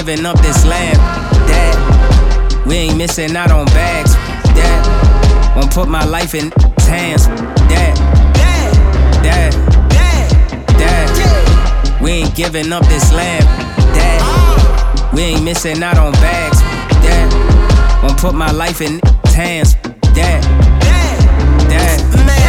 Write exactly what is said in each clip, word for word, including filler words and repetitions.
giving up this land, Dad. We ain't missing out on bags, Dad. Won't put my life in hands, Dad. Dad, Dad, Dad. We ain't giving up this land, Dad. We ain't missing out on bags, Dad. Won't put my life in hands, Dad. Dad,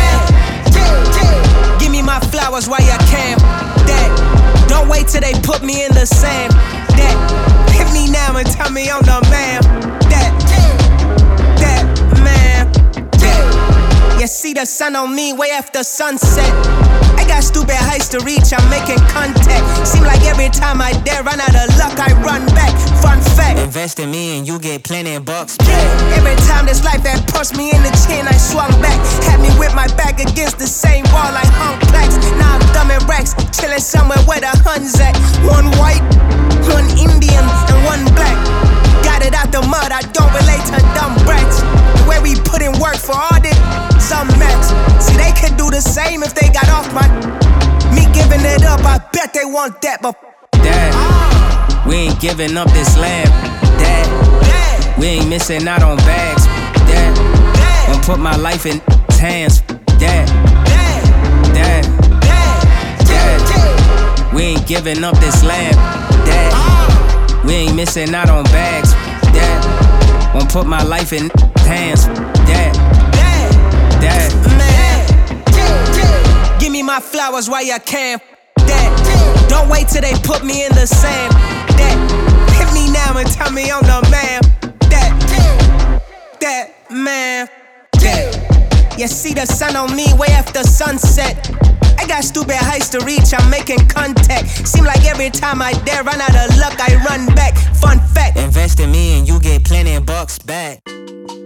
man. Give me my flowers while you can, Dad. Don't wait till they put me in the sand, Dad. Hit me now and tell me I'm the man, Dad. Dad, man. Dad. You see the sun on me way after sunset. I got stupid heights to reach, I'm making contact. Seem like every time I dare run out of luck, I run back. Fun fact, invest in me and you get plenty of bucks back. Every time this life had punched me in the chin, I swung back. Had me with my back against the same wall like hung plaques. Now I'm thumbing racks, chilling somewhere where the Huns at. One white, one Indian, and one black. Got it out the mud, I don't relate to dumb brats. The way we put in work for all this, some max. See, they could do the same if they got off my. Me giving it up, I bet they want that, but Dad, we ain't giving up this land, Dad. Dad. We ain't missing out on bags, Dad. Dad. Won't put my life in hands, Dad. Dad. Dad. Dad. Dad. We ain't giving up this land, Dad. We ain't missing out on bags, Dad. Won't put my life in hands, Dad. Dad. Dad. Man. Give me my flowers while you can, Dad. Don't wait till they put me in the sand, Dad. Hit me now and tell me I'm the man, Dad. Dad, man. Dad. You see the sun on me way after sunset. I got stupid heights to reach, I'm making contact. Seem like every time I dare run out of luck, I run back. Fun fact, invest in me and you get plenty of bucks back.